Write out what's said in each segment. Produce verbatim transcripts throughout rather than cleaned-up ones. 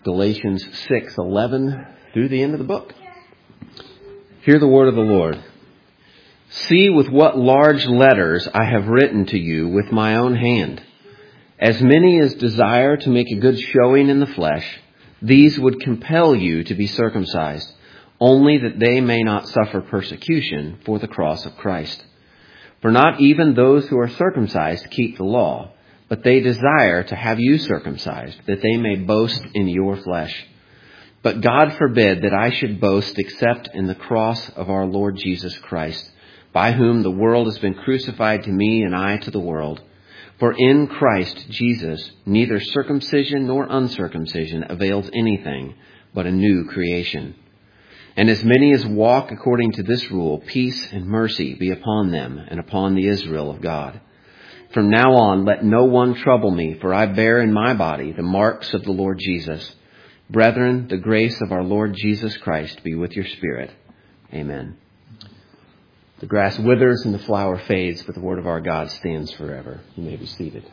Galatians six eleven through the end of the book. Hear the word of the Lord. See with what large letters I have written to you with my own hand. As many as desire to make a good showing in the flesh, these would compel you to be circumcised, only that they may not suffer persecution for the cross of Christ. For not even those who are circumcised keep the law, but they desire to have you circumcised, that they may boast in your flesh. But God forbid that I should boast except in the cross of our Lord Jesus Christ, by whom the world has been crucified to me and I to the world. For in Christ Jesus, neither circumcision nor uncircumcision avails anything, but a new creation. And as many as walk according to this rule, peace and mercy be upon them and upon the Israel of God. From now on, let no one trouble me, for I bear in my body the marks of the Lord Jesus. Brethren, the grace of our Lord Jesus Christ be with your spirit. Amen. The grass withers and the flower fades, but the word of our God stands forever. You may be seated.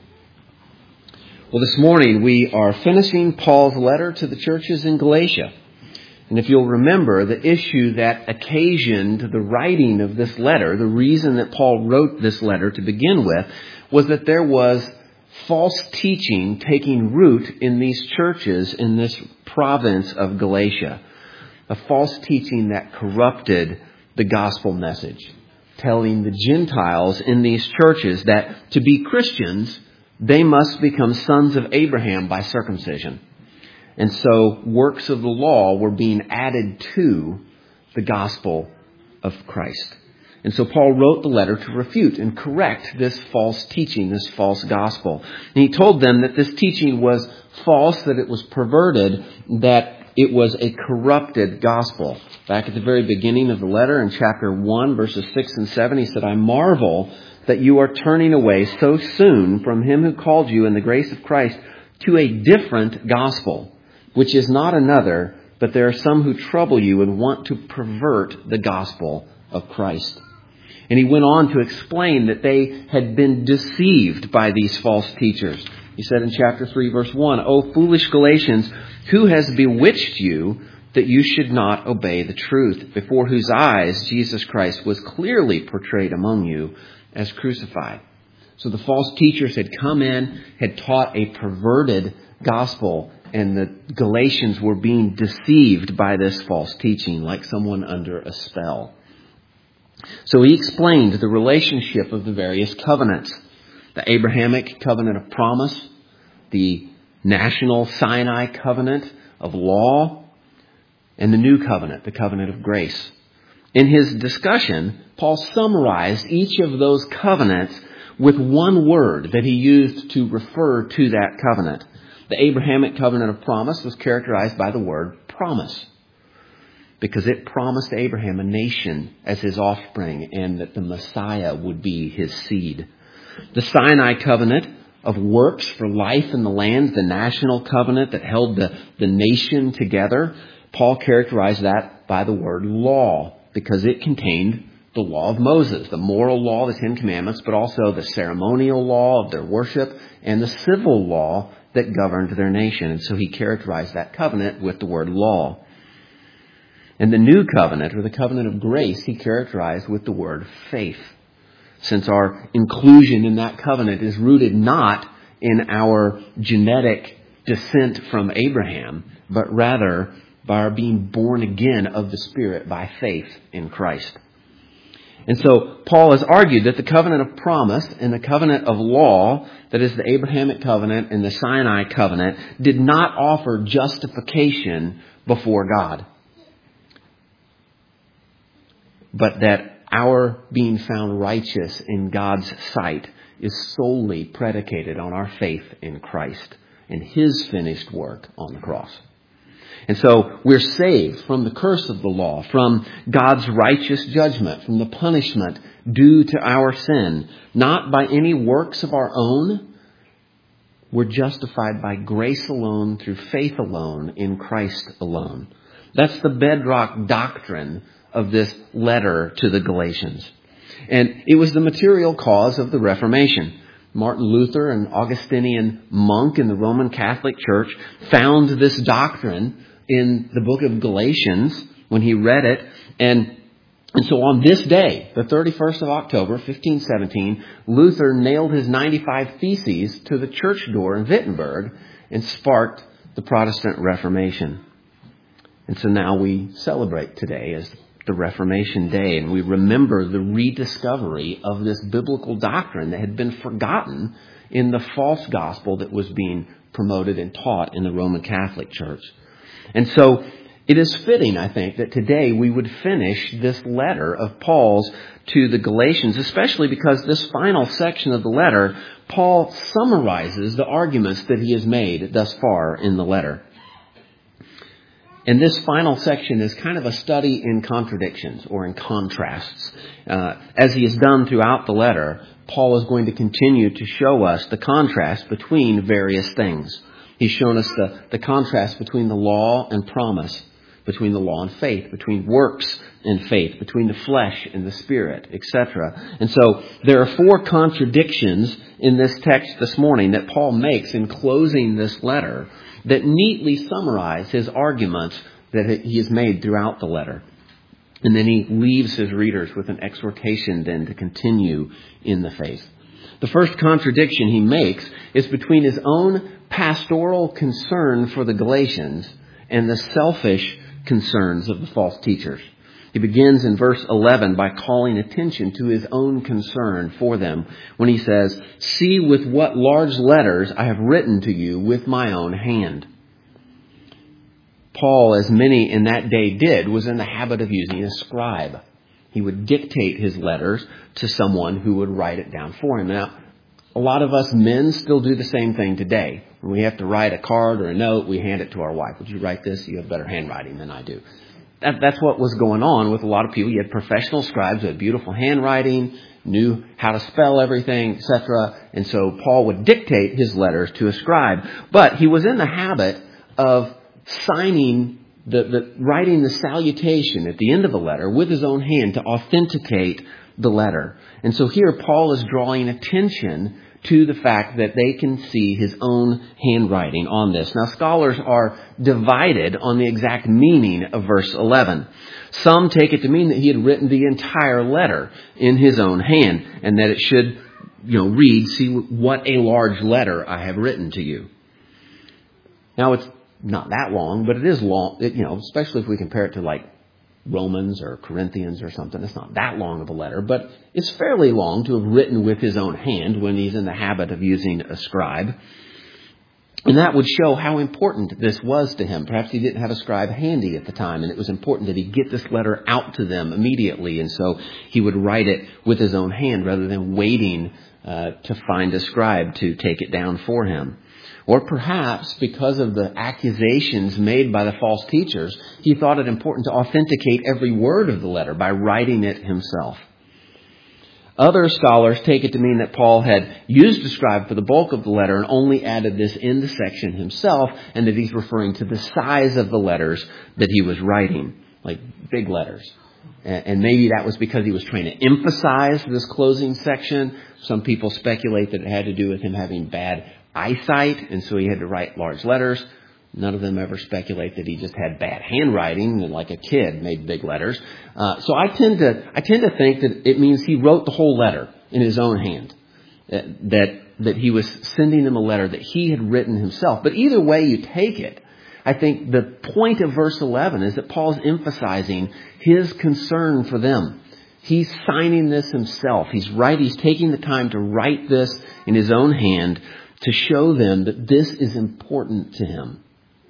Well, this morning we are finishing Paul's letter to the churches in Galatia. And if you'll remember, the issue that occasioned the writing of this letter, the reason that Paul wrote this letter to begin with, was that there was false teaching taking root in these churches in this province of Galatia. A false teaching that corrupted the gospel message, telling the Gentiles in these churches that to be Christians, they must become sons of Abraham by circumcision. And so works of the law were being added to the gospel of Christ. And so Paul wrote the letter to refute and correct this false teaching, this false gospel. And he told them that this teaching was false, that it was perverted, that it was a corrupted gospel. Back at the very beginning of the letter in chapter one, verses six and seven, he said, I marvel that you are turning away so soon from him who called you in the grace of Christ to a different gospel, which is not another, but there are some who trouble you and want to pervert the gospel of Christ. And he went on to explain that they had been deceived by these false teachers. He said in chapter three, verse one, O foolish Galatians, who has bewitched you that you should not obey the truth, before whose eyes Jesus Christ was clearly portrayed among you as crucified? So the false teachers had come in, had taught a perverted gospel, and the Galatians were being deceived by this false teaching like someone under a spell. So he explained the relationship of the various covenants. The Abrahamic covenant of promise, the national Sinai covenant of law, and the new covenant, the covenant of grace. In his discussion, Paul summarized each of those covenants with one word that he used to refer to that covenant. The Abrahamic covenant of promise was characterized by the word promise, because it promised Abraham a nation as his offspring and that the Messiah would be his seed. The Sinai covenant of works for life in the land, the national covenant that held the, the nation together, Paul characterized that by the word law, because it contained the law of Moses, the moral law, the Ten Commandments, but also the ceremonial law of their worship and the civil law that governed their nation. And so he characterized that covenant with the word law. And the new covenant, or the covenant of grace, he characterized with the word faith, since our inclusion in that covenant is rooted not in our genetic descent from Abraham, but rather by our being born again of the Spirit by faith in Christ. And so Paul has argued that the covenant of promise and the covenant of law, that is the Abrahamic covenant and the Sinai covenant, did not offer justification before God, but that our being found righteous in God's sight is solely predicated on our faith in Christ and his finished work on the cross. And so we're saved from the curse of the law, from God's righteous judgment, from the punishment due to our sin, not by any works of our own. We're justified by grace alone, through faith alone, in Christ alone. That's the bedrock doctrine of this letter to the Galatians. And it was the material cause of the Reformation. Martin Luther, an Augustinian monk in the Roman Catholic Church, found this doctrine in the book of Galatians when he read it. And, and so on this day, the thirty-first of October, fifteen seventeen, Luther nailed his ninety-five Theses to the church door in Wittenberg and sparked the Protestant Reformation. And so now we celebrate today as the Reformation Day, and we remember the rediscovery of this biblical doctrine that had been forgotten in the false gospel that was being promoted and taught in the Roman Catholic Church. And so it is fitting, I think, that today we would finish this letter of Paul's to the Galatians, especially because this final section of the letter, Paul summarizes the arguments that he has made thus far in the letter. And this final section is kind of a study in contradictions or in contrasts. Uh, as he has done throughout the letter, Paul is going to continue to show us the contrast between various things. He's shown us the, the contrast between the law and promise, between the law and faith, between works and faith, between the flesh and the spirit, et cetera. And so there are four contradictions in this text this morning that Paul makes in closing this letter that neatly summarize his arguments that he has made throughout the letter. And then he leaves his readers with an exhortation then to continue in the faith. The first contradiction he makes is between his own pastoral concern for the Galatians and the selfish concerns of the false teachers. He begins in verse eleven by calling attention to his own concern for them when he says, "See with what large letters I have written to you with my own hand." Paul, as many in that day did, was in the habit of using a scribe. He would dictate his letters to someone who would write it down for him. Now, a lot of us men still do the same thing today. When we have to write a card or a note, we hand it to our wife. "Would you write this? You have better handwriting than I do." That, that's what was going on with a lot of people. You had professional scribes who had beautiful handwriting, knew how to spell everything, et cetera. And so Paul would dictate his letters to a scribe. But he was in the habit of signing, the, the writing the salutation at the end of the letter with his own hand to authenticate the letter. And so here Paul is drawing attention to the fact that they can see his own handwriting on this. Now, scholars are divided on the exact meaning of verse eleven. Some take it to mean that he had written the entire letter in his own hand, and that it should, you know, read, "See what a large letter I have written to you." Now, it's not that long, but it is long, it, you know, especially if we compare it to like Romans or Corinthians or something. It's not that long of a letter, but it's fairly long to have written with his own hand when he's in the habit of using a scribe. And that would show how important this was to him. Perhaps he didn't have a scribe handy at the time, and it was important that he get this letter out to them immediately. And so he would write it with his own hand rather than waiting uh, to find a scribe to take it down for him. Or perhaps because of the accusations made by the false teachers, he thought it important to authenticate every word of the letter by writing it himself. Other scholars take it to mean that Paul had used a scribe for the bulk of the letter and only added this in the section himself, and that he's referring to the size of the letters that he was writing, like big letters. And maybe that was because he was trying to emphasize this closing section. Some people speculate that it had to do with him having bad eyesight, and so he had to write large letters. None of them ever speculate that he just had bad handwriting and like a kid made big letters. Uh, so I tend to I tend to think that it means he wrote the whole letter in his own hand. That that, that he was sending them a letter that he had written himself. But either way you take it, I think the point of verse eleven is that Paul's emphasizing his concern for them. He's signing this himself. He's right. He's taking the time to write this in his own hand to show them that this is important to him.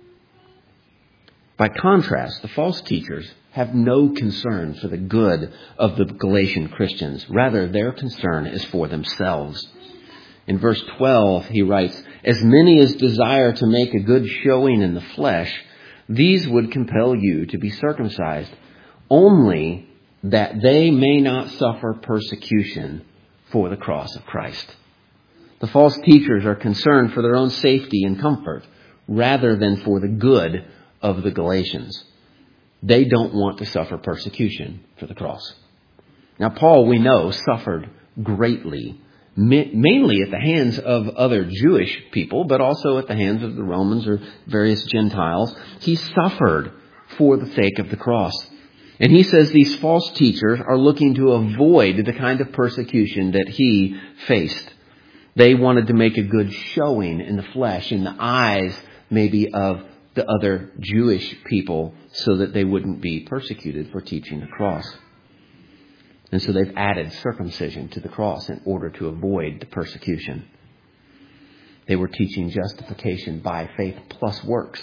By contrast, the false teachers have no concern for the good of the Galatian Christians. Rather, their concern is for themselves. In verse twelve, he writes, "As many as desire to make a good showing in the flesh, these would compel you to be circumcised, only that they may not suffer persecution for the cross of Christ." The false teachers are concerned for their own safety and comfort rather than for the good of the Galatians. They don't want to suffer persecution for the cross. Now, Paul, we know, suffered greatly mainly at the hands of other Jewish people, but also at the hands of the Romans or various Gentiles. He suffered for the sake of the cross. And he says these false teachers are looking to avoid the kind of persecution that he faced. They wanted to make a good showing in the flesh, in the eyes maybe of the other Jewish people, so that they wouldn't be persecuted for teaching the cross. And so they've added circumcision to the cross in order to avoid the persecution. They were teaching justification by faith plus works.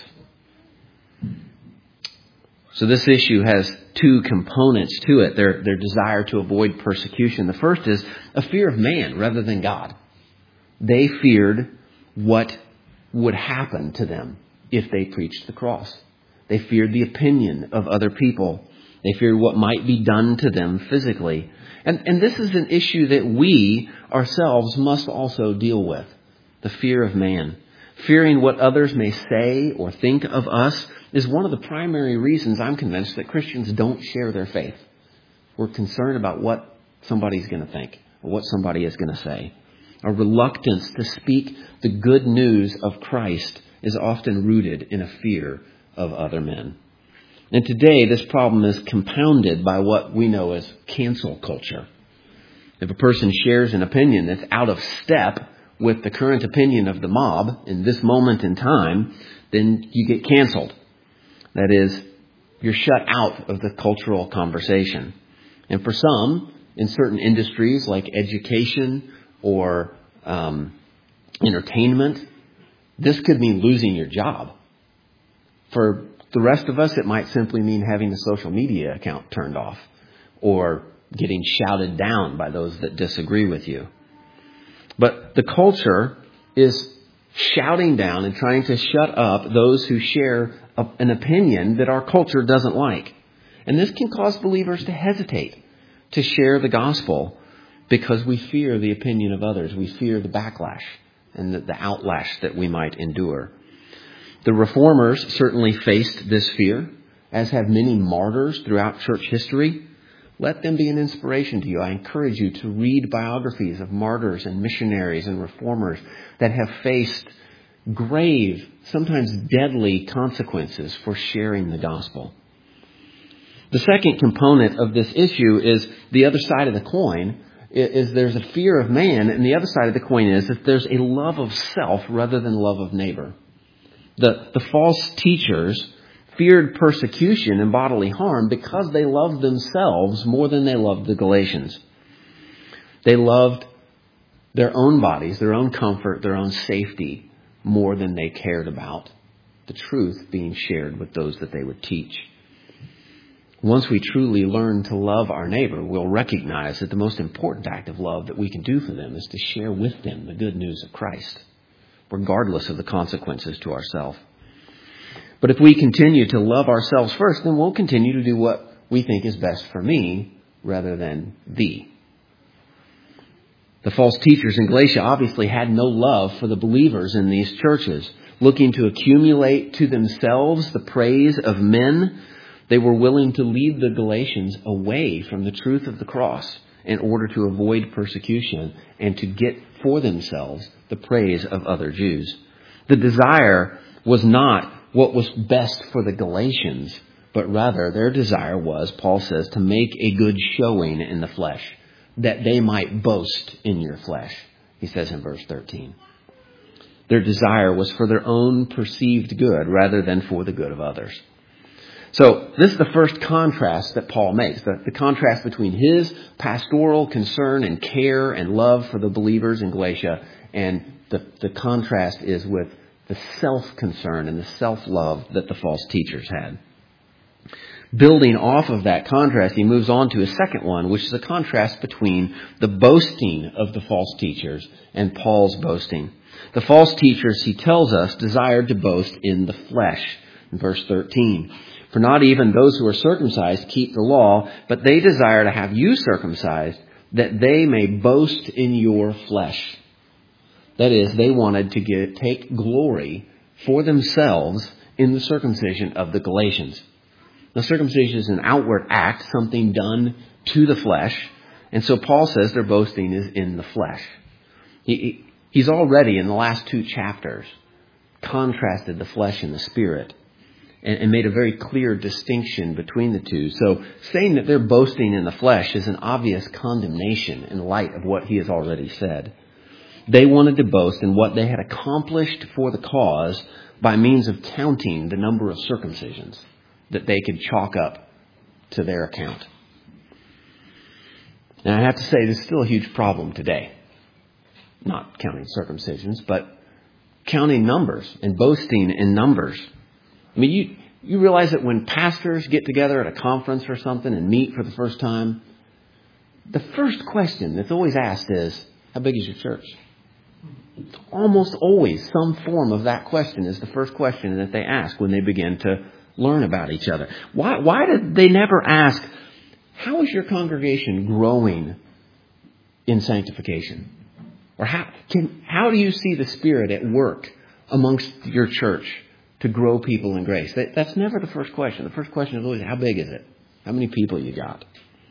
So this issue has two components to it. Their, their desire to avoid persecution. The first is a fear of man rather than God. They feared what would happen to them if they preached the cross. They feared the opinion of other people. They feared what might be done to them physically. And, and this is an issue that we ourselves must also deal with. The fear of man. Fearing what others may say or think of us is one of the primary reasons I'm convinced that Christians don't share their faith. We're concerned about what somebody's going to think or what somebody is going to say. A reluctance to speak the good news of Christ is often rooted in a fear of other men. And today, this problem is compounded by what we know as cancel culture. If a person shares an opinion that's out of step with the current opinion of the mob in this moment in time, then you get canceled. That is, you're shut out of the cultural conversation. And for some, in certain industries like education or um, entertainment, this could mean losing your job. For the rest of us, it might simply mean having the social media account turned off or getting shouted down by those that disagree with you. But the culture is shouting down and trying to shut up those who share a, an opinion that our culture doesn't like. And this can cause believers to hesitate to share the gospel because we fear the opinion of others. We fear the backlash and the, the outlash that we might endure. The reformers certainly faced this fear, as have many martyrs throughout church history. Let them be an inspiration to you. I encourage you to read biographies of martyrs and missionaries and reformers that have faced grave, sometimes deadly consequences for sharing the gospel. The second component of this issue is the other side of the coin, is there's a fear of man, and the other side of the coin is that there's a love of self rather than love of neighbor. The, the false teachers feared persecution and bodily harm because they loved themselves more than they loved the Galatians. They loved their own bodies, their own comfort, their own safety more than they cared about the truth being shared with those that they would teach. Once we truly learn to love our neighbor, we'll recognize that the most important act of love that we can do for them is to share with them the good news of Christ, regardless of the consequences to ourselves. But if we continue to love ourselves first, then we'll continue to do what we think is best for me rather than thee. The false teachers in Galatia obviously had no love for the believers in these churches. Looking to accumulate to themselves the praise of men, they were willing to lead the Galatians away from the truth of the cross in order to avoid persecution and to get for themselves the praise of other Jews. The desire was not what was best for the Galatians, but rather their desire was, Paul says, to make a good showing in the flesh, that they might boast in your flesh, he says in verse thirteen. Their desire was for their own perceived good rather than for the good of others. So this is the first contrast that Paul makes, the, the contrast between his pastoral concern and care and love for the believers in Galatia, and the, the contrast is with the self-concern and the self-love that the false teachers had. Building off of that contrast, he moves on to a second one, which is a contrast between the boasting of the false teachers and Paul's boasting. The false teachers, he tells us, desired to boast in the flesh. In verse thirteen, for not even those who are circumcised keep the law, but they desire to have you circumcised, that they may boast in your flesh. That is, they wanted to get, take glory for themselves in the circumcision of the Galatians. The circumcision is an outward act, something done to the flesh. And so Paul says their boasting is in the flesh. He, he's already, in the last two chapters, contrasted the flesh and the spirit and, and made a very clear distinction between the two. So saying that they're boasting in the flesh is an obvious condemnation in light of what he has already said. They wanted to boast in what they had accomplished for the cause by means of counting the number of circumcisions that they could chalk up to their account. Now, I have to say, this is still a huge problem today. Not counting circumcisions, but counting numbers and boasting in numbers. I mean, you, you realize that when pastors get together at a conference or something and meet for the first time, the first question that's always asked is, how big is your church? Almost always some form of that question is the first question that they ask when they begin to learn about each other. Why, why did they never ask, how is your congregation growing in sanctification? Or how can how do you see the Spirit at work amongst your church to grow people in grace? That, that's never the first question. The first question is always, how big is it? How many people you got?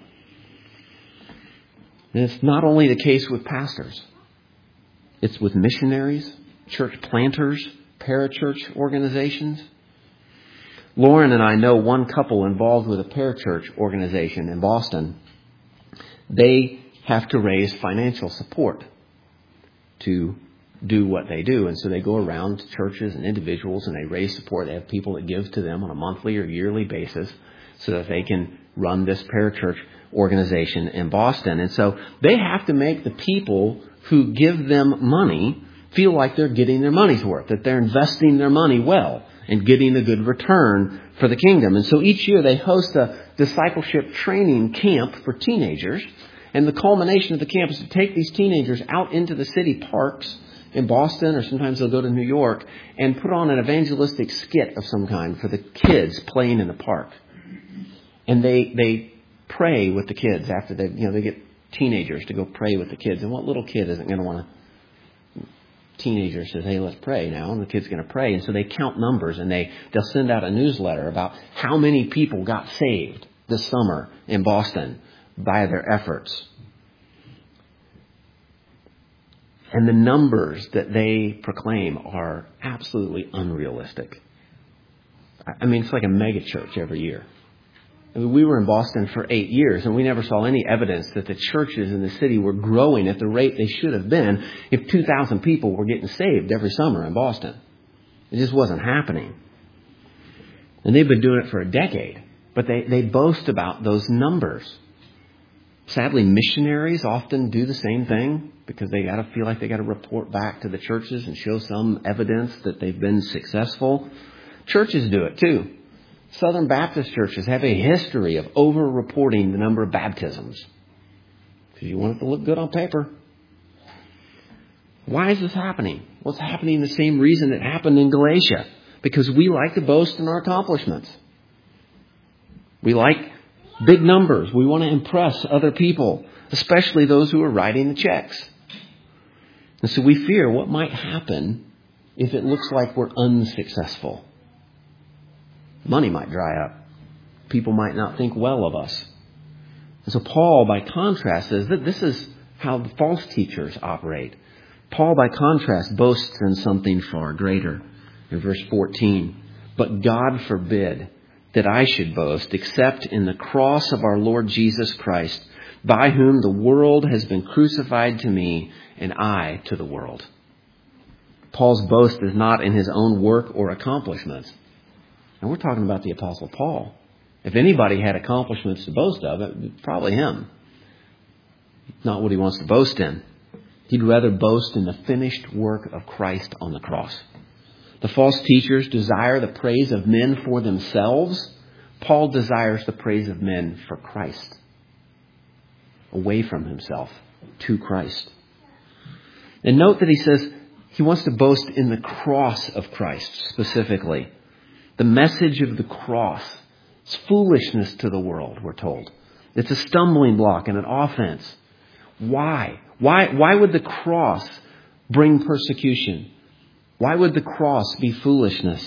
And it's not only the case with pastors. It's with missionaries, church planters, parachurch organizations. Lauren and I know one couple involved with a parachurch organization in Boston. They have to raise financial support to do what they do. And so they go around to churches and individuals and they raise support. They have people that give to them on a monthly or yearly basis so that they can run this parachurch organization in Boston. And so they have to make the people who give them money feel like they're getting their money's worth, that they're investing their money well and getting a good return for the kingdom. And so each year they host a discipleship training camp for teenagers. And the culmination of the camp is to take these teenagers out into the city parks in Boston, or sometimes they'll go to New York, and put on an evangelistic skit of some kind for the kids playing in the park. And they they pray with the kids after they, you know, they get teenagers to go pray with the kids. And what little kid isn't going to want to? Teenager says, hey, let's pray now. And the kid's going to pray. And so they count numbers and they, they'll send out a newsletter about how many people got saved this summer in Boston by their efforts. And the numbers that they proclaim are absolutely unrealistic. I mean, it's like a mega church every year. I mean, we were in Boston for eight years and we never saw any evidence that the churches in the city were growing at the rate they should have been if two thousand people were getting saved every summer in Boston. It just wasn't happening. And they've been doing it for a decade, but they, they boast about those numbers. Sadly, missionaries often do the same thing because they got to feel like they got to report back to the churches and show some evidence that they've been successful. Churches do it too. Southern Baptist churches have a history of over-reporting the number of baptisms because you want it to look good on paper. Why is this happening? Well, it's happening the same reason it happened in Galatia, because we like to boast in our accomplishments. We like big numbers. We want to impress other people, especially those who are writing the checks. And so we fear what might happen if it looks like we're unsuccessful. Money might dry up. People might not think well of us. And so Paul, by contrast, says that this is how the false teachers operate. Paul, by contrast, boasts in something far greater. In verse fourteen, but God forbid that I should boast except in the cross of our Lord Jesus Christ, by whom the world has been crucified to me and I to the world. Paul's boast is not in his own work or accomplishments. And we're talking about the Apostle Paul. If anybody had accomplishments to boast of, it's probably him. Not what he wants to boast in. He'd rather boast in the finished work of Christ on the cross. The false teachers desire the praise of men for themselves. Paul desires the praise of men for Christ. Away from himself to Christ. And note that he says he wants to boast in the cross of Christ specifically. The message of the cross is foolishness to the world, we're told. It's a stumbling block and an offense. Why? Why, why would the cross bring persecution? Why would the cross be foolishness?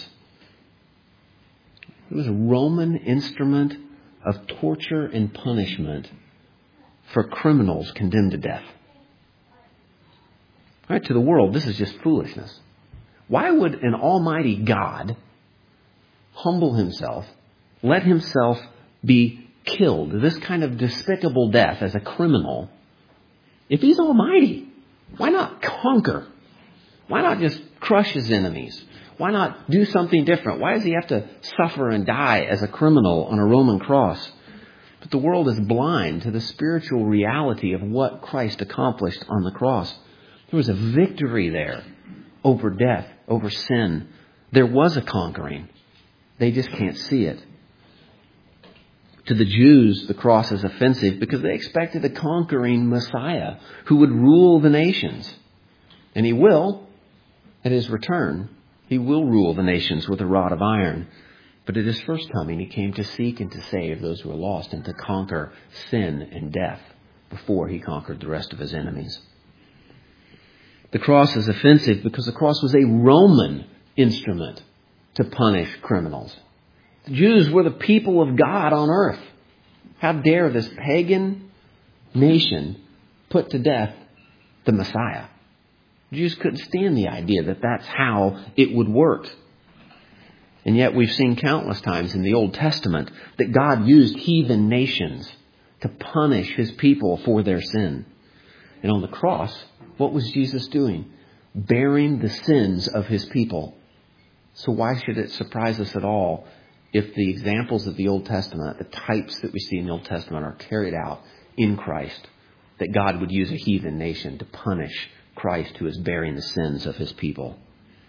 It was a Roman instrument of torture and punishment for criminals condemned to death. Right? To the world, this is just foolishness. Why would an almighty God humble himself, let himself be killed, this kind of despicable death as a criminal, if he's almighty? Why not conquer? Why not just crush his enemies? Why not do something different? Why does he have to suffer and die as a criminal on a Roman cross? But the world is blind to the spiritual reality of what Christ accomplished on the cross. There was a victory there over death, over sin. There was a conquering. They just can't see it. To the Jews, the cross is offensive because they expected a conquering Messiah who would rule the nations. And he will at his return. He will rule the nations with a rod of iron. But at his first coming, he came to seek and to save those who were lost and to conquer sin and death before he conquered the rest of his enemies. The cross is offensive because the cross was a Roman instrument to punish criminals. The Jews were the people of God on earth. How dare this pagan nation put to death the Messiah? The Jews couldn't stand the idea that that's how it would work. And yet we've seen countless times in the Old Testament that God used heathen nations to punish his people for their sin. And on the cross, what was Jesus doing? Bearing the sins of his people. So why should it surprise us at all if the examples of the Old Testament, the types that we see in the Old Testament, are carried out in Christ? That God would use a heathen nation to punish Christ, who is bearing the sins of his people.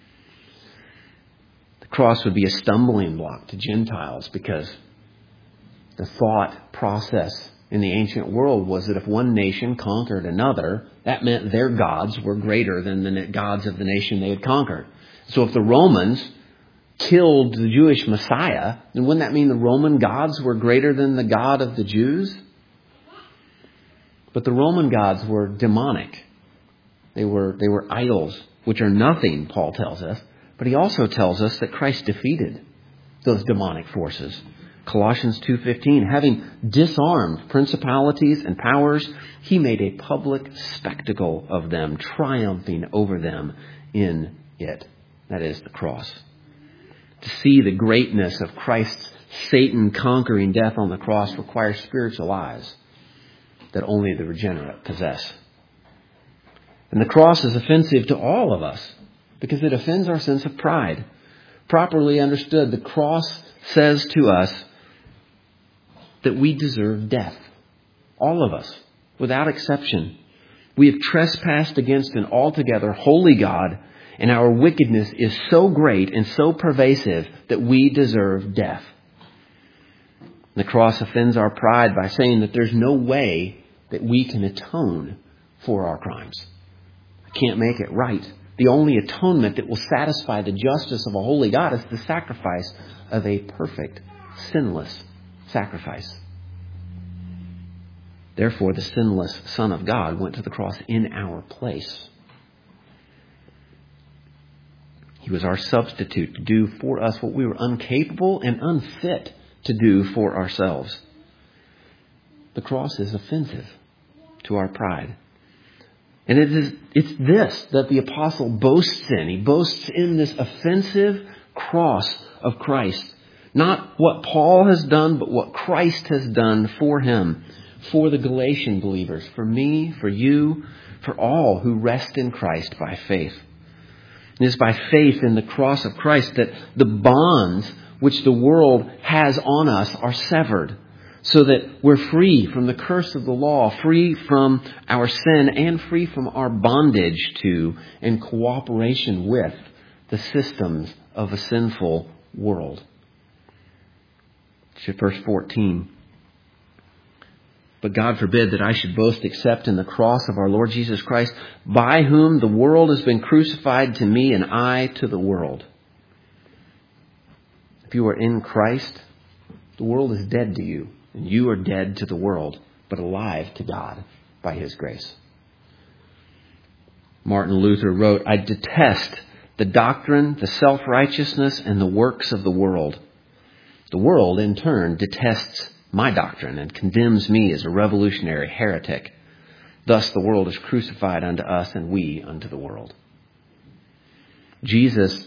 The cross would be a stumbling block to Gentiles because the thought process in the ancient world was that if one nation conquered another, that meant their gods were greater than the gods of the nation they had conquered. So if the Romans killed the Jewish Messiah, then wouldn't that mean the Roman gods were greater than the God of the Jews? But the Roman gods were demonic. They were, they were idols, which are nothing, Paul tells us. But he also tells us that Christ defeated those demonic forces. Colossians two fifteen, having disarmed principalities and powers, he made a public spectacle of them, triumphing over them in it. That is the cross. To see the greatness of Christ's Satan conquering death on the cross requires spiritual eyes that only the regenerate possess. And the cross is offensive to all of us because it offends our sense of pride. Properly understood, the cross says to us that we deserve death. All of us, without exception. We have trespassed against an altogether holy God, and our wickedness is so great and so pervasive that we deserve death. The cross offends our pride by saying that there's no way that we can atone for our crimes. I can't make it right. The only atonement that will satisfy the justice of a holy God is the sacrifice of a perfect, sinless sacrifice. Therefore, the sinless Son of God went to the cross in our place. He was our substitute to do for us what we were incapable and unfit to do for ourselves. The cross is offensive to our pride. And it is, it's this that the apostle boasts in. He boasts in this offensive cross of Christ. Not what Paul has done, but what Christ has done for him, for the Galatian believers, for me, for you, for all who rest in Christ by faith. It is by faith in the cross of Christ that the bonds which the world has on us are severed, so that we're free from the curse of the law, free from our sin, and free from our bondage to and cooperation with the systems of a sinful world. Verse fourteen. But God forbid that I should boast except in the cross of our Lord Jesus Christ, by whom the world has been crucified to me and I to the world. If you are in Christ, the world is dead to you, and you are dead to the world, but alive to God by his grace. Martin Luther wrote, I detest the doctrine, the self-righteousness, and the works of the world. The world, in turn, detests my doctrine and condemns me as a revolutionary heretic. Thus the world is crucified unto us, and we unto the world. Jesus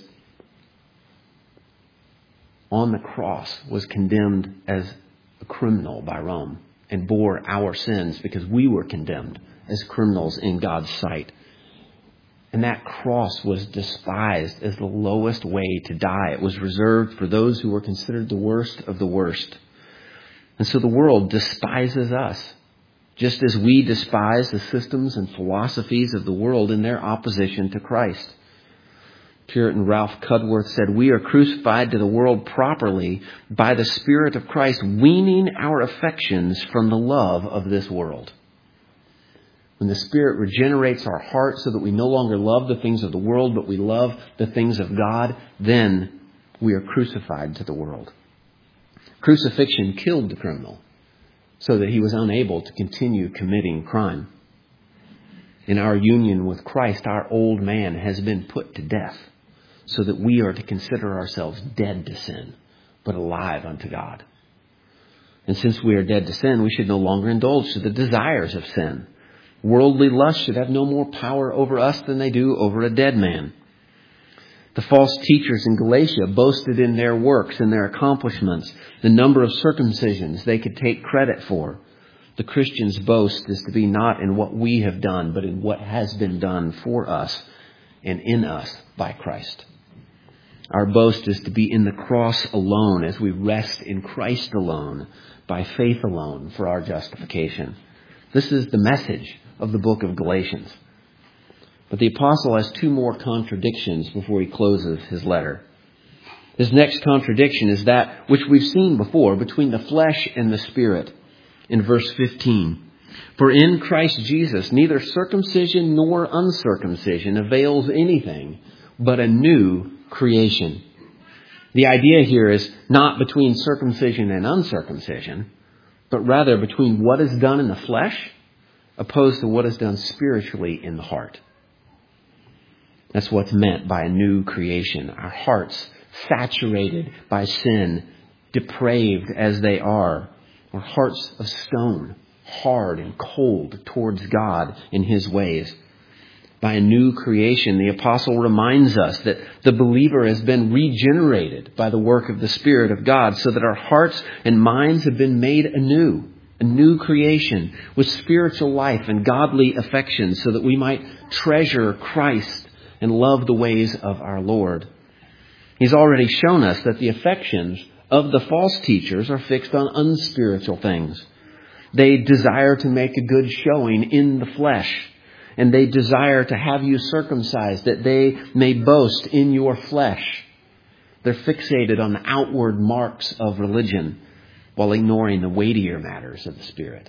on the cross was condemned as a criminal by Rome and bore our sins because we were condemned as criminals in God's sight. And that cross was despised as the lowest way to die. It was reserved for those who were considered the worst of the worst. And so the world despises us, just as we despise the systems and philosophies of the world in their opposition to Christ. Puritan Ralph Cudworth said, "We are crucified to the world properly by the Spirit of Christ, weaning our affections from the love of this world." When the Spirit regenerates our hearts so that we no longer love the things of the world, but we love the things of God, then we are crucified to the world. Crucifixion killed the criminal so that he was unable to continue committing crime. In our union with Christ, our old man has been put to death so that we are to consider ourselves dead to sin, but alive unto God. And since we are dead to sin, we should no longer indulge to the desires of sin. Worldly lust should have no more power over us than they do over a dead man. The false teachers in Galatia boasted in their works and their accomplishments, the number of circumcisions they could take credit for. The Christian's boast is to be not in what we have done, but in what has been done for us and in us by Christ. Our boast is to be in the cross alone as we rest in Christ alone, by faith alone for our justification. This is the message of the book of Galatians. But the apostle has two more contradictions before he closes his letter. His next contradiction is that which we've seen before between the flesh and the Spirit. In verse fifteen, "For in Christ Jesus neither circumcision nor uncircumcision avails anything, but a new creation." The idea here is not between circumcision and uncircumcision, but rather between what is done in the flesh opposed to what is done spiritually in the heart. That's what's meant by a new creation. Our hearts saturated by sin, depraved as they are, are hearts of stone, hard and cold towards God in His ways. By a new creation, the apostle reminds us that the believer has been regenerated by the work of the Spirit of God so that our hearts and minds have been made anew, a new creation with spiritual life and godly affections so that we might treasure Christ and love the ways of our Lord. He's already shown us that the affections of the false teachers are fixed on unspiritual things. They desire to make a good showing in the flesh, and they desire to have you circumcised that they may boast in your flesh. They're fixated on the outward marks of religion while ignoring the weightier matters of the Spirit.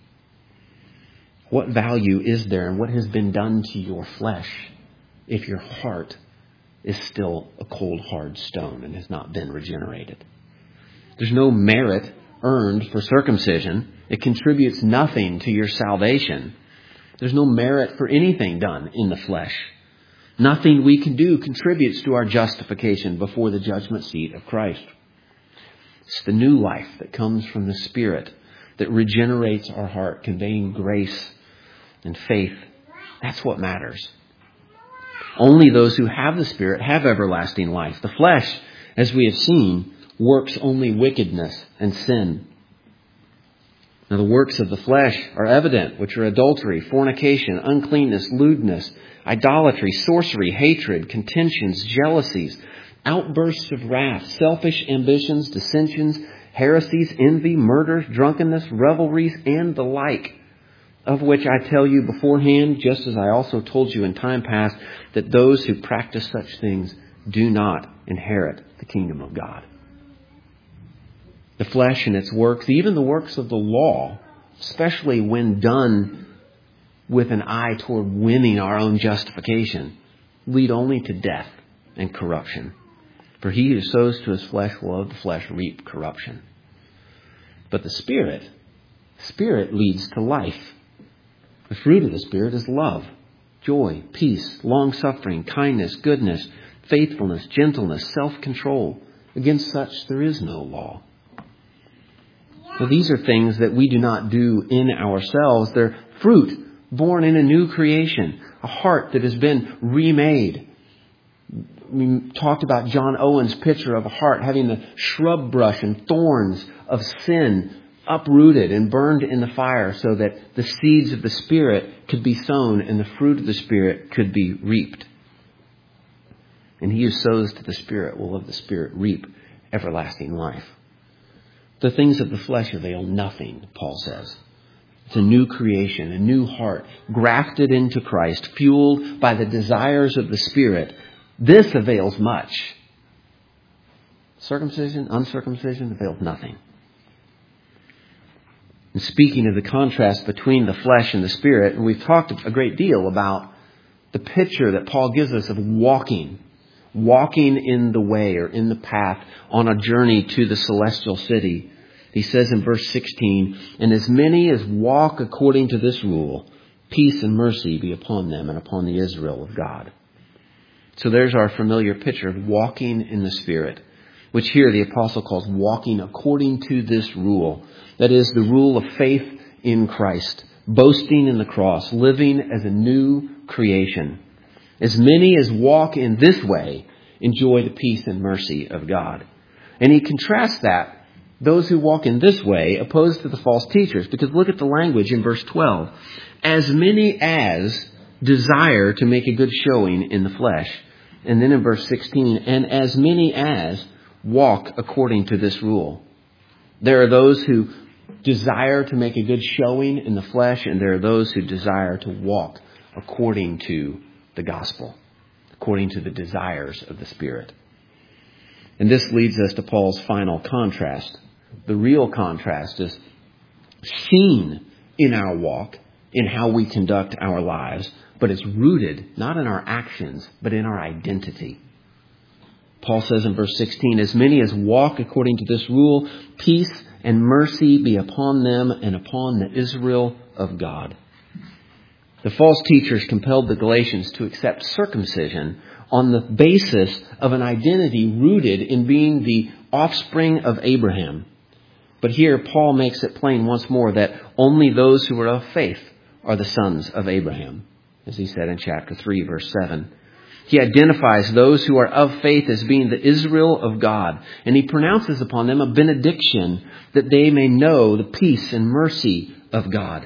What value is there in what has been done to your flesh if your heart is still a cold, hard stone and has not been regenerated? There's no merit earned for circumcision. It contributes nothing to your salvation. There's no merit for anything done in the flesh. Nothing we can do contributes to our justification before the judgment seat of Christ. It's the new life that comes from the Spirit that regenerates our heart, conveying grace and faith. That's what matters. Only those who have the Spirit have everlasting life. The flesh, as we have seen, works only wickedness and sin. Now the works of the flesh are evident, which are adultery, fornication, uncleanness, lewdness, idolatry, sorcery, hatred, contentions, jealousies, outbursts of wrath, selfish ambitions, dissensions, heresies, envy, murders, drunkenness, revelries, and the like, of which I tell you beforehand, just as I also told you in time past, that those who practice such things do not inherit the kingdom of God. The flesh and its works, even the works of the law, especially when done with an eye toward winning our own justification, lead only to death and corruption. For he who sows to his flesh will of the flesh reap corruption. But the Spirit, Spirit leads to life. The fruit of the Spirit is love, joy, peace, long-suffering, kindness, goodness, faithfulness, gentleness, self-control. Against such there is no law. Well, these are things that we do not do in ourselves. They're fruit born in a new creation, a heart that has been remade. We talked about John Owen's picture of a heart having the shrub brush and thorns of sin uprooted and burned in the fire so that the seeds of the Spirit could be sown and the fruit of the Spirit could be reaped. And he who sows to the Spirit will of the Spirit reap everlasting life. The things of the flesh avail nothing, Paul says. It's a new creation, a new heart, grafted into Christ, fueled by the desires of the Spirit. This avails much. Circumcision, uncircumcision avails nothing. And speaking of the contrast between the flesh and the Spirit, and we've talked a great deal about the picture that Paul gives us of walking, walking in the way or in the path on a journey to the celestial city. He says in verse sixteen, and as many as walk according to this rule, peace and mercy be upon them and upon the Israel of God. So there's our familiar picture of walking in the Spirit, which here the apostle calls walking according to this rule. That is the rule of faith in Christ, boasting in the cross, living as a new creation. As many as walk in this way enjoy the peace and mercy of God. And he contrasts that, those who walk in this way, opposed to the false teachers. Because look at the language in verse twelve. As many as desire to make a good showing in the flesh. And then in verse sixteen, and as many as walk according to this rule. There are those who desire to make a good showing in the flesh, and there are those who desire to walk according to the gospel, according to the desires of the Spirit. And this leads us to Paul's final contrast. The real contrast is seen in our walk, in how we conduct our lives, but it's rooted not in our actions, but in our identity. Paul says in verse sixteen, as many as walk according to this rule, peace and mercy be upon them and upon the Israel of God. The false teachers compelled the Galatians to accept circumcision on the basis of an identity rooted in being the offspring of Abraham. But here Paul makes it plain once more that only those who are of faith are the sons of Abraham, as he said in chapter three, verse seven. He identifies those who are of faith as being the Israel of God, and he pronounces upon them a benediction that they may know the peace and mercy of God.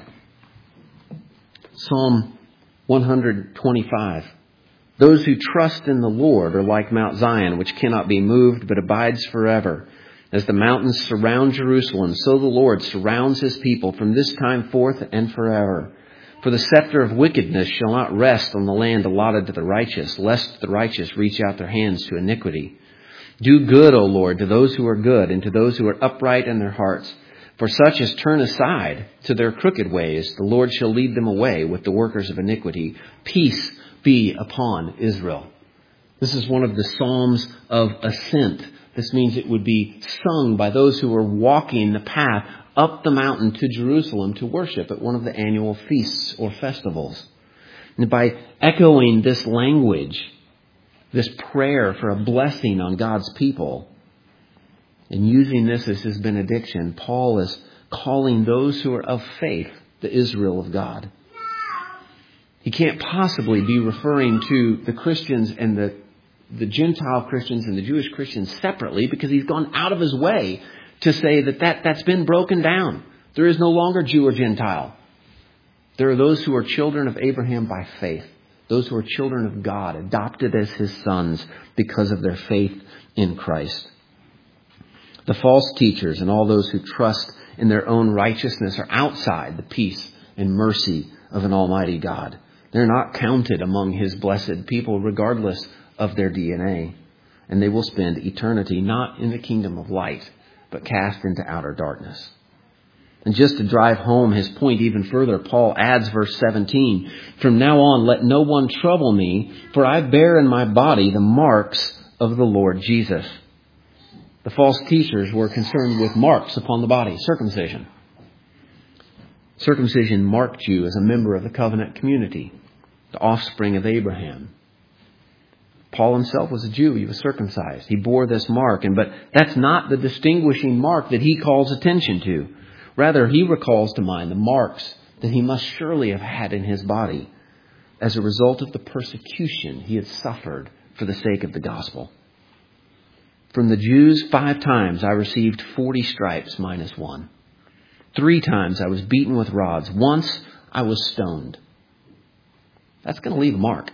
Psalm one twenty-five. Those who trust in the Lord are like Mount Zion, which cannot be moved but abides forever. As the mountains surround Jerusalem, so the Lord surrounds his people from this time forth and forever. For the scepter of wickedness shall not rest on the land allotted to the righteous, lest the righteous reach out their hands to iniquity. Do good, O Lord, to those who are good, and to those who are upright in their hearts. For such as turn aside to their crooked ways, the Lord shall lead them away with the workers of iniquity. Peace be upon Israel. This is one of the Psalms of Ascent. This means it would be sung by those who are walking the path up the mountain to Jerusalem to worship at one of the annual feasts or festivals. And by echoing this language, this prayer for a blessing on God's people, and using this as his benediction, Paul is calling those who are of faith the Israel of God. He can't possibly be referring to the Christians and the, the Gentile Christians and the Jewish Christians separately, because he's gone out of his way to say that, that that's been broken down. There is no longer Jew or Gentile. There are those who are children of Abraham by faith. Those who are children of God, adopted as his sons because of their faith in Christ. The false teachers and all those who trust in their own righteousness are outside the peace and mercy of an almighty God. They're not counted among his blessed people regardless of their D N A. And they will spend eternity not in the kingdom of light, but cast into outer darkness. And just to drive home his point even further, Paul adds verse seventeen, from now on let no one trouble me, for I bear in my body the marks of the Lord Jesus. The false teachers were concerned with marks upon the body, circumcision. Circumcision marked you as a member of the covenant community, the offspring of Abraham. Paul himself was a Jew. He was circumcised. He bore this mark. And but that's not the distinguishing mark that he calls attention to. Rather, he recalls to mind the marks that he must surely have had in his body as a result of the persecution he had suffered for the sake of the gospel. From the Jews, five times I received forty stripes minus one. Three times I was beaten with rods. Once I was stoned. That's going to leave a mark.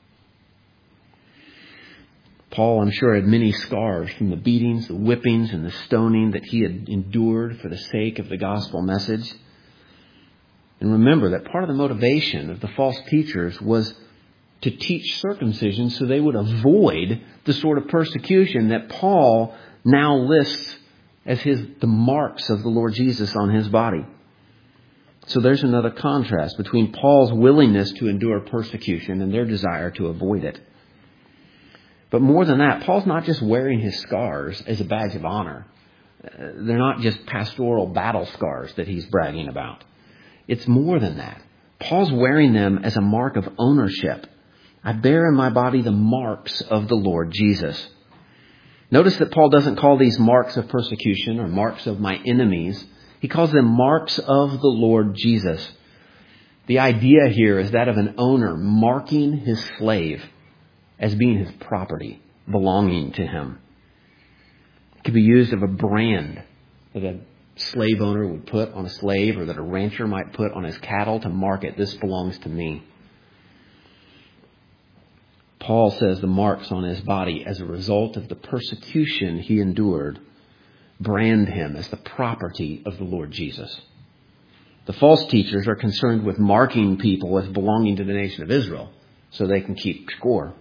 Paul, I'm sure, had many scars from the beatings, the whippings, and the stoning that he had endured for the sake of the gospel message. And remember that part of the motivation of the false teachers was to teach circumcision so they would avoid the sort of persecution that Paul now lists as his the marks of the Lord Jesus on his body. So there's another contrast between Paul's willingness to endure persecution and their desire to avoid it. But more than that, Paul's not just wearing his scars as a badge of honor. They're not just pastoral battle scars that he's bragging about. It's more than that. Paul's wearing them as a mark of ownership. I bear in my body the marks of the Lord Jesus. Notice that Paul doesn't call these marks of persecution or marks of my enemies. He calls them marks of the Lord Jesus. The idea here is that of an owner marking his slave as being his property, belonging to him. It could be used of a brand that a slave owner would put on a slave, or that a rancher might put on his cattle to mark it. This belongs to me. Paul says the marks on his body as a result of the persecution he endured brand him as the property of the Lord Jesus. The false teachers are concerned with marking people as belonging to the nation of Israel so they can keep score.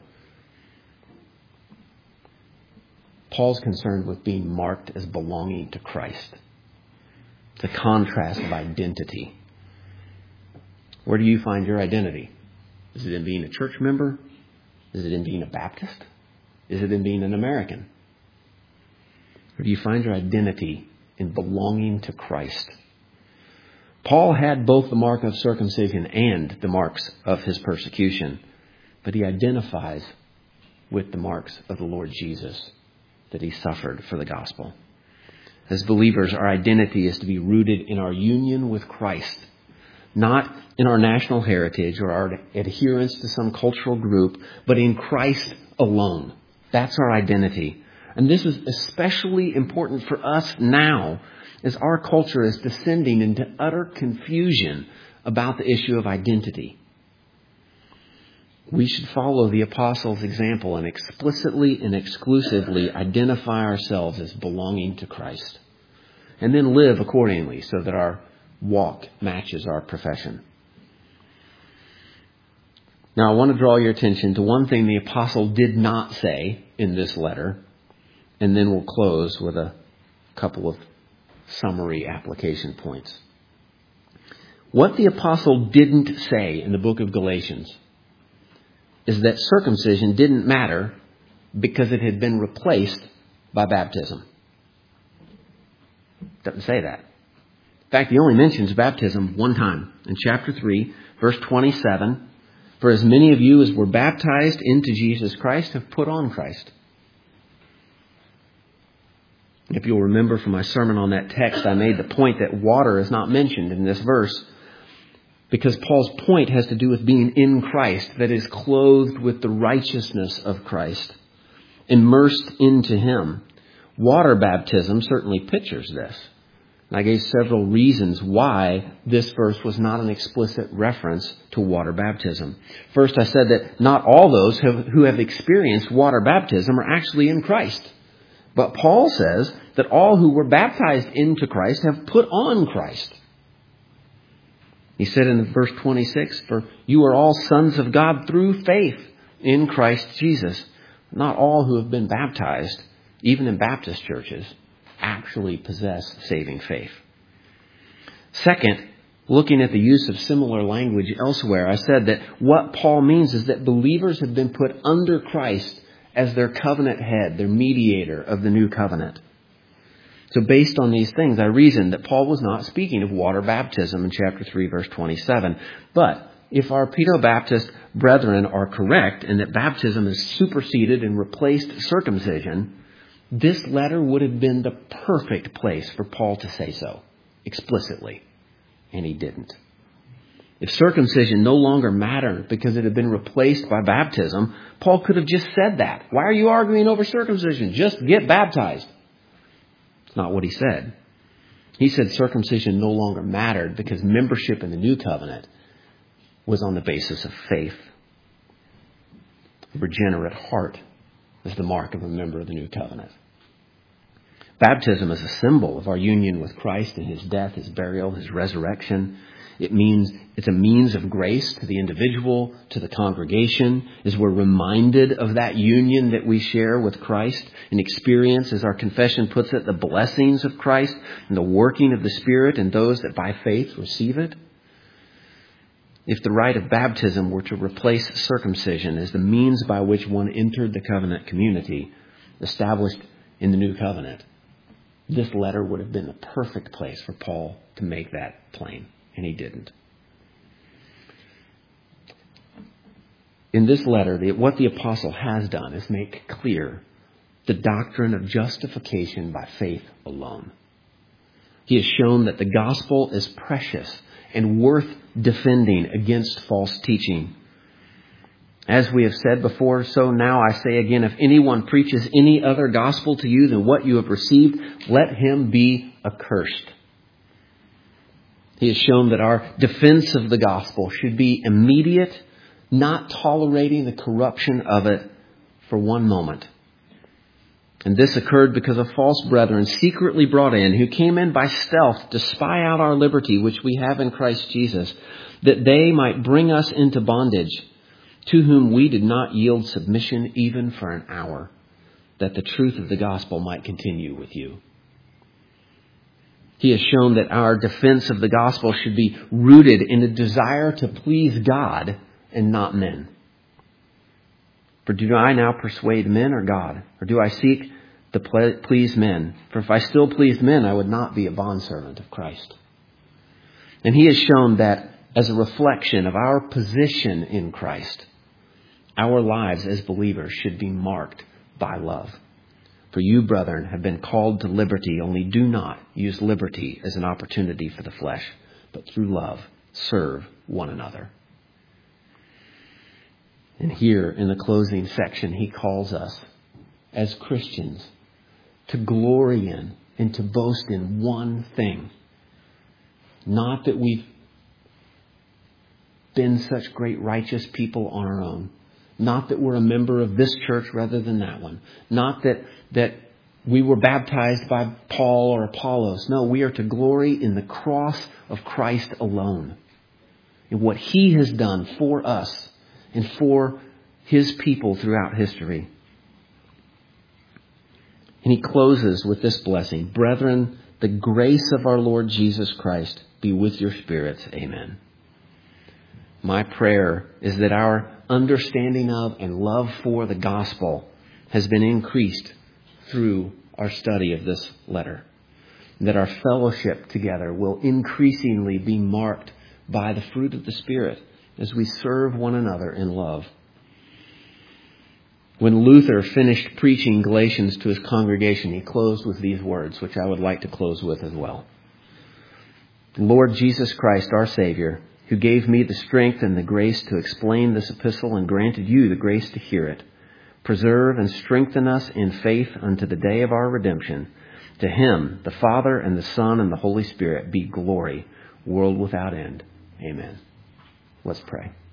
Paul's concerned with being marked as belonging to Christ. The contrast of identity. Where do you find your identity? Is it in being a church member? Is it in being a Baptist? Is it in being an American? Or do you find your identity in belonging to Christ? Paul had both the mark of circumcision and the marks of his persecution, but he identifies with the marks of the Lord Jesus that he suffered for the gospel. As believers, our identity is to be rooted in our union with Christ, not in our national heritage or our adherence to some cultural group, but in Christ alone. That's our identity. And this is especially important for us now as our culture is descending into utter confusion about the issue of identity. We should follow the apostles' example and explicitly and exclusively identify ourselves as belonging to Christ, and then live accordingly so that our walk matches our profession. Now, I want to draw your attention to one thing the apostle did not say in this letter, and then we'll close with a couple of summary application points. What the apostle didn't say in the book of Galatians is that circumcision didn't matter because it had been replaced by baptism. Doesn't say that. In fact, he only mentions baptism one time. In chapter three, verse twenty-seven, for as many of you as were baptized into Jesus Christ have put on Christ. If you'll remember from my sermon on that text, I made the point that water is not mentioned in this verse because Paul's point has to do with being in Christ, that is, clothed with the righteousness of Christ, immersed into Him. Water baptism certainly pictures this. And I gave several reasons why this verse was not an explicit reference to water baptism. First, I said that not all those have, who have experienced water baptism are actually in Christ. But Paul says that all who were baptized into Christ have put on Christ. He said in verse twenty-six, for you are all sons of God through faith in Christ Jesus. Not all who have been baptized, even in Baptist churches, actually possess saving faith. Second, looking at the use of similar language elsewhere, I said that what Paul means is that believers have been put under Christ as their covenant head, their mediator of the new covenant. So based on these things, I reasoned that Paul was not speaking of water baptism in chapter three, verse twenty-seven. But if our Pedo-Baptist brethren are correct and that baptism has superseded and replaced circumcision, this letter would have been the perfect place for Paul to say so explicitly. And he didn't. If circumcision no longer mattered because it had been replaced by baptism, Paul could have just said that. Why are you arguing over circumcision? Just get baptized. It's not what he said. He said circumcision no longer mattered because membership in the new covenant was on the basis of faith. A regenerate heart is the mark of a member of the new covenant. Baptism is a symbol of our union with Christ in his death, his burial, his resurrection. It means it's a means of grace to the individual, to the congregation, as we're reminded of that union that we share with Christ and experience, as our confession puts it, the blessings of Christ and the working of the Spirit in those that by faith receive it. If the rite of baptism were to replace circumcision as the means by which one entered the covenant community established in the new covenant, this letter would have been the perfect place for Paul to make that plain. And he didn't. In this letter, what the apostle has done is make clear the doctrine of justification by faith alone. He has shown that the gospel is precious and worth defending against false teaching. As we have said before, so now I say again, if anyone preaches any other gospel to you than what you have received, let him be accursed. He has shown that our defense of the gospel should be immediate, not tolerating the corruption of it for one moment. And this occurred because of false brethren secretly brought in, who came in by stealth to spy out our liberty, which we have in Christ Jesus, that they might bring us into bondage, to whom we did not yield submission even for an hour, that the truth of the gospel might continue with you. He has shown that our defense of the gospel should be rooted in a desire to please God and not men. For do I now persuade men or God? Or do I seek to please men? For if I still pleased men, I would not be a bondservant of Christ. And he has shown that as a reflection of our position in Christ, our lives as believers should be marked by love. For you, brethren, have been called to liberty, only do not use liberty as an opportunity for the flesh, but through love serve one another. And here in the closing section, he calls us as Christians to glory in and to boast in one thing. Not that we've been such great righteous people on our own. Not that we're a member of this church rather than that one. Not that, that we were baptized by Paul or Apollos. No, we are to glory in the cross of Christ alone. In what he has done for us and for his people throughout history. And he closes with this blessing. Brethren, the grace of our Lord Jesus Christ be with your spirits. Amen. My prayer is that our understanding of and love for the gospel has been increased through our study of this letter. And that our fellowship together will increasingly be marked by the fruit of the Spirit as we serve one another in love. When Luther finished preaching Galatians to his congregation, he closed with these words, which I would like to close with as well. Lord Jesus Christ, our Savior, who gave me the strength and the grace to explain this epistle and granted you the grace to hear it, preserve and strengthen us in faith unto the day of our redemption. To him, the Father and the Son and the Holy Spirit, be glory, world without end. Amen. Let's pray.